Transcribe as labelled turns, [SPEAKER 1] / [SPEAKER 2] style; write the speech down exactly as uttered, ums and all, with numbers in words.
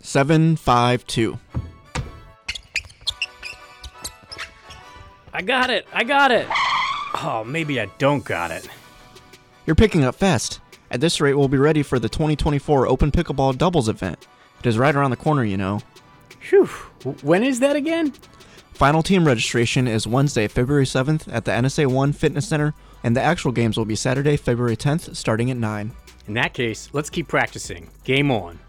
[SPEAKER 1] seven five two.
[SPEAKER 2] I got it! I got it! Oh, maybe I don't got it.
[SPEAKER 1] You're picking up fast. At this rate, we'll be ready for the twenty twenty-four Open Pickleball Doubles event. It is right around the corner, you know.
[SPEAKER 2] Phew. When is that again?
[SPEAKER 1] Final team registration is Wednesday, February seventh at the N S A one Fitness Center, and the actual games will be Saturday, February tenth, starting at nine.
[SPEAKER 2] In that case, let's keep practicing. Game on.